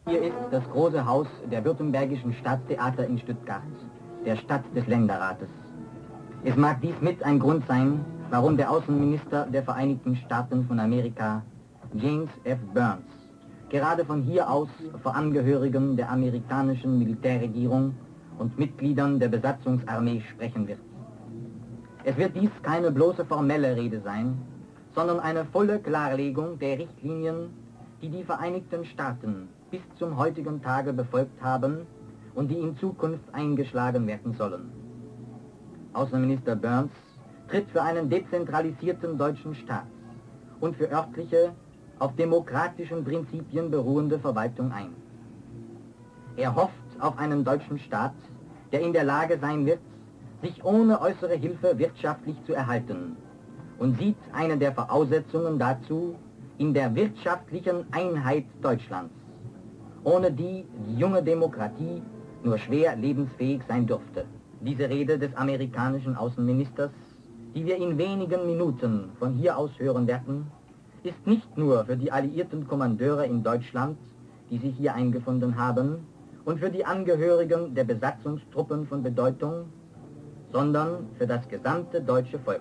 Hier ist das große Haus der Württembergischen Staatstheater in Stuttgart, der Stadt des Länderrates. Es mag dies mit ein Grund sein, warum der Außenminister der Vereinigten Staaten von Amerika, James F. Burns, gerade von hier aus vor Angehörigen der amerikanischen Militärregierung und Mitgliedern der Besatzungsarmee sprechen wird. Es wird dies keine bloße formelle Rede sein, sondern eine volle Klarlegung der Richtlinien, die die Vereinigten Staaten bis zum heutigen Tage befolgt haben und die in Zukunft eingeschlagen werden sollen. Außenminister Burns tritt für einen dezentralisierten deutschen Staat und für örtliche, auf demokratischen Prinzipien beruhende Verwaltung ein. Er hofft auf einen deutschen Staat, der in der Lage sein wird, sich ohne äußere Hilfe wirtschaftlich zu erhalten, und sieht eine der Voraussetzungen dazu in der wirtschaftlichen Einheit Deutschlands, ohne die die junge Demokratie nur schwer lebensfähig sein dürfte. Diese Rede des amerikanischen Außenministers, die wir in wenigen Minuten von hier aus hören werden, ist nicht nur für die alliierten Kommandeure in Deutschland, die sich hier eingefunden haben, und für die Angehörigen der Besatzungstruppen von Bedeutung, sondern für das gesamte deutsche Volk.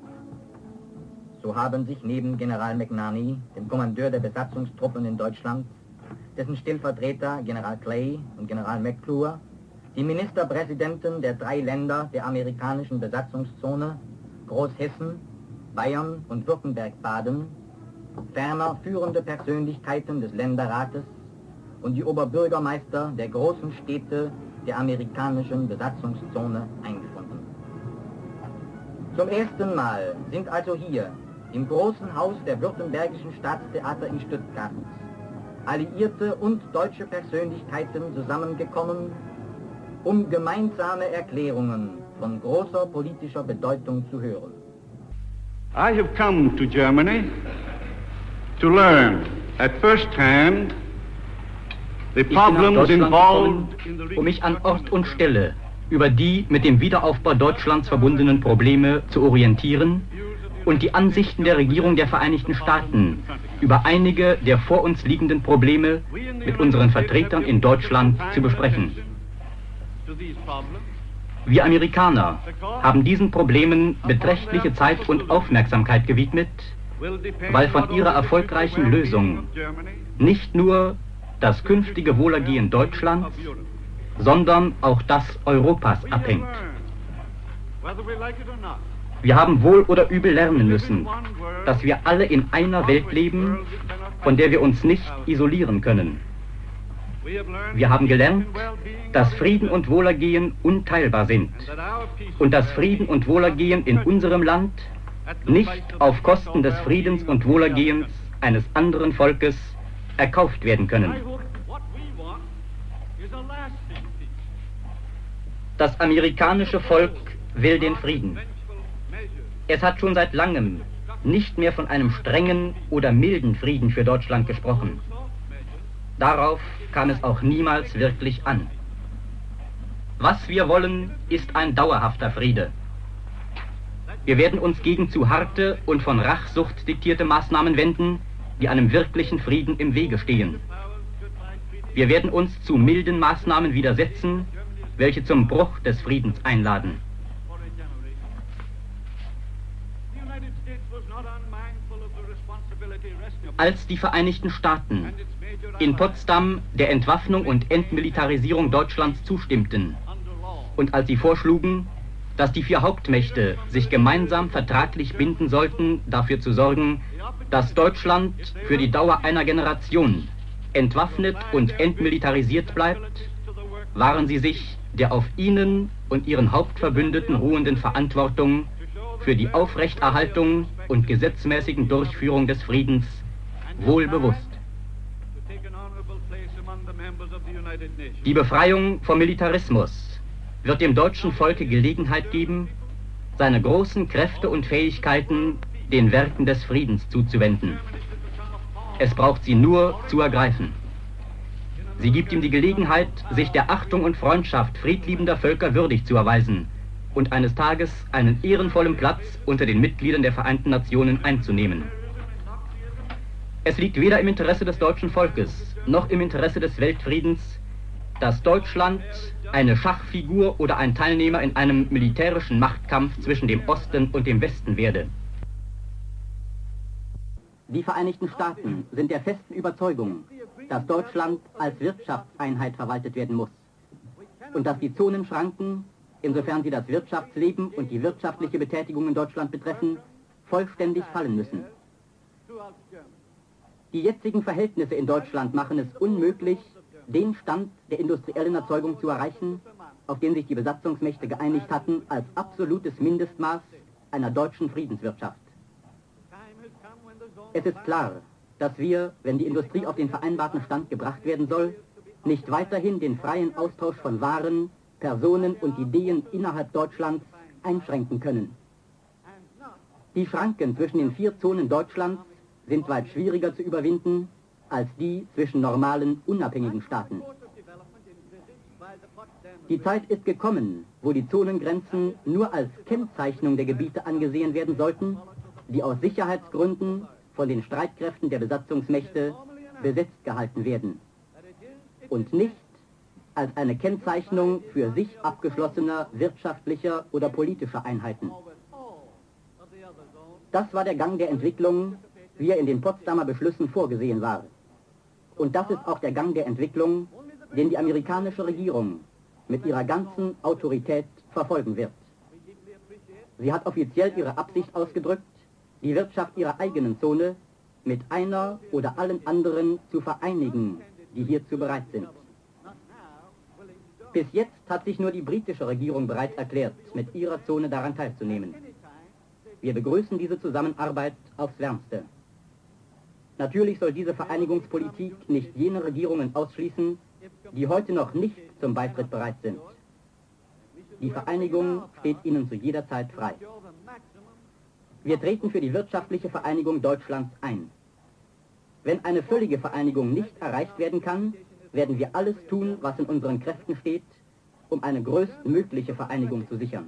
So haben sich neben General McNarney, dem Kommandeur der Besatzungstruppen in Deutschland, dessen Stellvertreter General Clay und General McClure, die Ministerpräsidenten der 3 Länder der amerikanischen Besatzungszone, Großhessen, Bayern und Württemberg-Baden, ferner führende Persönlichkeiten des Länderrates und die Oberbürgermeister der großen Städte der amerikanischen Besatzungszone eingefunden. Zum ersten Mal sind also hier im großen Haus der Württembergischen Staatstheater in Stuttgart alliierte und deutsche Persönlichkeiten zusammengekommen, um gemeinsame Erklärungen von großer politischer Bedeutung zu hören. I have come to Germany to learn at first hand the problems involved in the... Um mich an Ort und Stelle über die mit dem Wiederaufbau Deutschlands verbundenen Probleme zu orientieren und die Ansichten der Regierung der Vereinigten Staaten über einige der vor uns liegenden Probleme mit unseren Vertretern in Deutschland zu besprechen. Wir Amerikaner haben diesen Problemen beträchtliche Zeit und Aufmerksamkeit gewidmet, weil von ihrer erfolgreichen Lösung nicht nur das künftige Wohlergehen Deutschlands, sondern auch das Europas abhängt. Wir haben wohl oder übel lernen müssen, dass wir alle in einer Welt leben, von der wir uns nicht isolieren können. Wir haben gelernt, dass Frieden und Wohlergehen unteilbar sind und dass Frieden und Wohlergehen in unserem Land nicht auf Kosten des Friedens und Wohlergehens eines anderen Volkes erkauft werden können. Das amerikanische Volk will den Frieden. Es hat schon seit langem nicht mehr von einem strengen oder milden Frieden für Deutschland gesprochen. Darauf kam es auch niemals wirklich an. Was wir wollen, ist ein dauerhafter Friede. Wir werden uns gegen zu harte und von Rachsucht diktierte Maßnahmen wenden, die einem wirklichen Frieden im Wege stehen. Wir werden uns zu milden Maßnahmen widersetzen, welche zum Bruch des Friedens einladen. Als die Vereinigten Staaten in Potsdam der Entwaffnung und Entmilitarisierung Deutschlands zustimmten und als sie vorschlugen, dass die 4 Hauptmächte sich gemeinsam vertraglich binden sollten, dafür zu sorgen, dass Deutschland für die Dauer einer Generation entwaffnet und entmilitarisiert bleibt, waren sie sich der auf ihnen und ihren Hauptverbündeten ruhenden Verantwortung für die Aufrechterhaltung und gesetzmäßigen Durchführung des Friedens wohl bewusst. Die Befreiung vom Militarismus wird dem deutschen Volke Gelegenheit geben, seine großen Kräfte und Fähigkeiten den Werken des Friedens zuzuwenden. Es braucht sie nur zu ergreifen. Sie gibt ihm die Gelegenheit, sich der Achtung und Freundschaft friedliebender Völker würdig zu erweisen und eines Tages einen ehrenvollen Platz unter den Mitgliedern der Vereinten Nationen einzunehmen. Es liegt weder im Interesse des deutschen Volkes noch im Interesse des Weltfriedens, dass Deutschland eine Schachfigur oder ein Teilnehmer in einem militärischen Machtkampf zwischen dem Osten und dem Westen werde. Die Vereinigten Staaten sind der festen Überzeugung, dass Deutschland als Wirtschaftseinheit verwaltet werden muss und dass die Zonenschranken, insofern sie das Wirtschaftsleben und die wirtschaftliche Betätigung in Deutschland betreffen, vollständig fallen müssen. Die jetzigen Verhältnisse in Deutschland machen es unmöglich, den Stand der industriellen Erzeugung zu erreichen, auf den sich die Besatzungsmächte geeinigt hatten, als absolutes Mindestmaß einer deutschen Friedenswirtschaft. Es ist klar, dass wir, wenn die Industrie auf den vereinbarten Stand gebracht werden soll, nicht weiterhin den freien Austausch von Waren, Personen und Ideen innerhalb Deutschlands einschränken können. Die Schranken zwischen den 4 Zonen Deutschlands sind weit schwieriger zu überwinden als die zwischen normalen, unabhängigen Staaten. Die Zeit ist gekommen, wo die Zonengrenzen nur als Kennzeichnung der Gebiete angesehen werden sollten, die aus Sicherheitsgründen von den Streitkräften der Besatzungsmächte besetzt gehalten werden und nicht als eine Kennzeichnung für sich abgeschlossener wirtschaftlicher oder politischer Einheiten. Das war der Gang der Entwicklung, wie er in den Potsdamer Beschlüssen vorgesehen war. Und das ist auch der Gang der Entwicklung, den die amerikanische Regierung mit ihrer ganzen Autorität verfolgen wird. Sie hat offiziell ihre Absicht ausgedrückt, die Wirtschaft ihrer eigenen Zone mit einer oder allen anderen zu vereinigen, die hierzu bereit sind. Bis jetzt hat sich nur die britische Regierung bereit erklärt, mit ihrer Zone daran teilzunehmen. Wir begrüßen diese Zusammenarbeit aufs Wärmste. Natürlich soll diese Vereinigungspolitik nicht jene Regierungen ausschließen, die heute noch nicht zum Beitritt bereit sind. Die Vereinigung steht ihnen zu jeder Zeit frei. Wir treten für die wirtschaftliche Vereinigung Deutschlands ein. Wenn eine völlige Vereinigung nicht erreicht werden kann, werden wir alles tun, was in unseren Kräften steht, um eine größtmögliche Vereinigung zu sichern.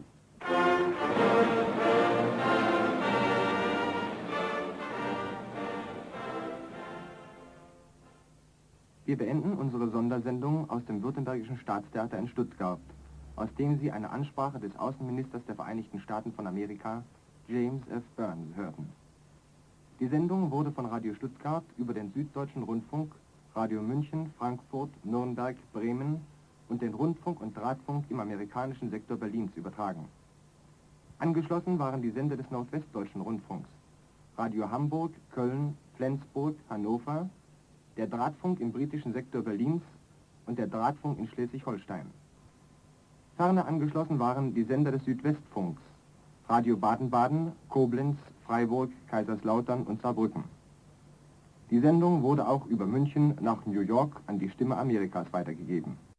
Wir beenden unsere Sondersendung aus dem Württembergischen Staatstheater in Stuttgart, aus dem Sie eine Ansprache des Außenministers der Vereinigten Staaten von Amerika, James F. Byrne, hörten. Die Sendung wurde von Radio Stuttgart über den Süddeutschen Rundfunk, Radio München, Frankfurt, Nürnberg, Bremen und den Rundfunk und Drahtfunk im amerikanischen Sektor Berlins übertragen. Angeschlossen waren die Sender des Nordwestdeutschen Rundfunks, Radio Hamburg, Köln, Flensburg, Hannover, der Drahtfunk im britischen Sektor Berlins und der Drahtfunk in Schleswig-Holstein. Ferner angeschlossen waren die Sender des Südwestfunks, Radio Baden-Baden, Koblenz, Freiburg, Kaiserslautern und Saarbrücken. Die Sendung wurde auch über München nach New York an die Stimme Amerikas weitergegeben.